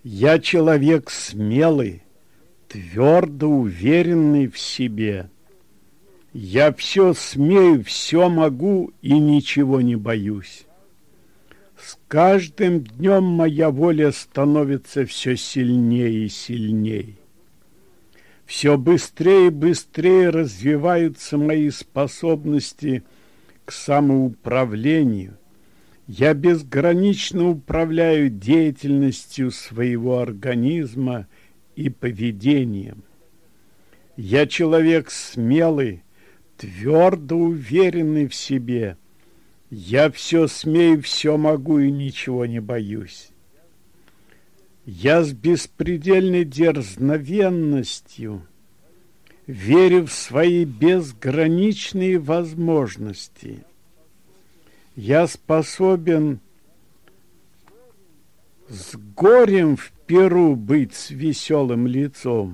Я человек смелый, твердо уверенный в себе. Я все смею, все могу и ничего не боюсь. С каждым днем моя воля становится все сильнее и сильнее. Все быстрее и быстрее развиваются мои способности к самоуправлению. Я безгранично управляю деятельностью своего организма и поведением. Я человек смелый, твердо уверенный в себе. Я все смею, все могу и ничего не боюсь. Я с беспредельной дерзновенностью верю в свои безграничные возможности. Я способен с горем в перу быть с веселым лицом.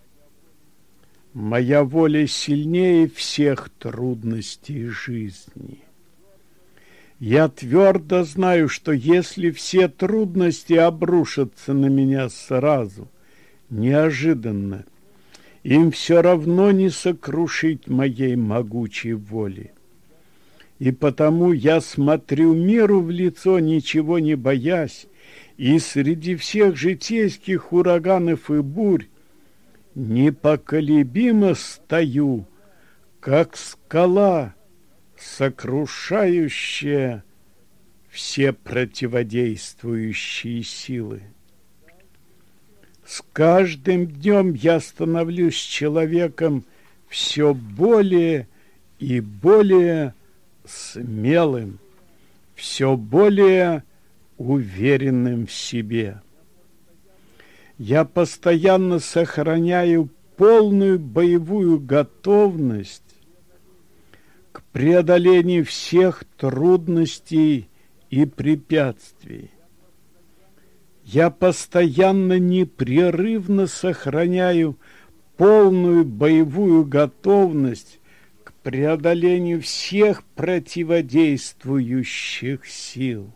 Моя воля сильнее всех трудностей жизни. Я твердо знаю, что если все трудности обрушатся на меня сразу, неожиданно, им все равно не сокрушить моей могучей воли. И потому я смотрю миру в лицо, ничего не боясь, и среди всех житейских ураганов и бурь непоколебимо стою, как скала, сокрушающая все противодействующие силы. С каждым днем я становлюсь человеком все более и более смелым, все более уверенным в себе. Я постоянно сохраняю полную боевую готовность к преодолению всех трудностей и препятствий. Я постоянно непрерывно сохраняю полную боевую готовность к преодолению всех противодействующих сил.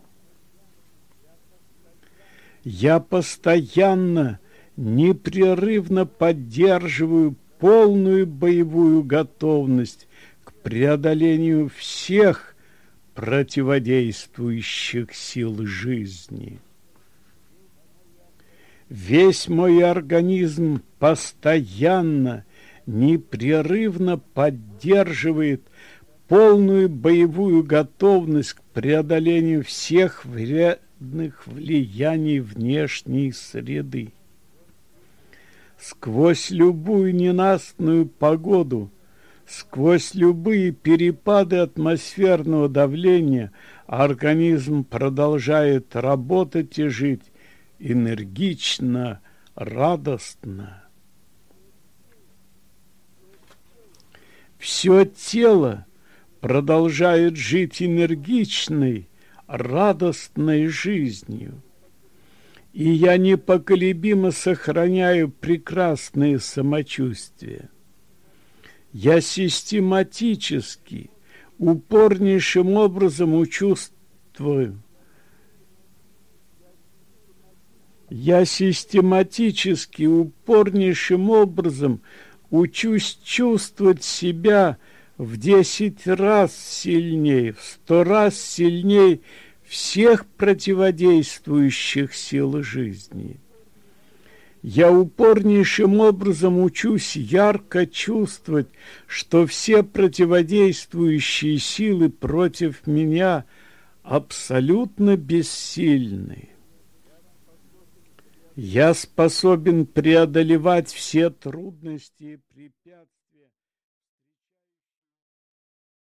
Я постоянно, непрерывно поддерживаю полную боевую готовность к преодолению всех противодействующих сил жизни. Весь мой организм постоянно, непрерывно поддерживает полную боевую готовность к преодолению всех вредных влияний внешней среды. Сквозь любую ненастную погоду, сквозь любые перепады атмосферного давления организм продолжает работать и жить энергично, радостно. Все тело продолжает жить энергичной, радостной жизнью. И я непоколебимо сохраняю прекрасное самочувствие. Я систематически, упорнейшим образом учуствую. Я систематически, упорнейшим образом учусь чувствовать себя в 10 раз сильнее, в 100 раз сильнее всех противодействующих сил жизни. Я упорнейшим образом учусь ярко чувствовать, что все противодействующие силы против меня абсолютно бессильны. Я способен преодолевать все трудности и препятствия.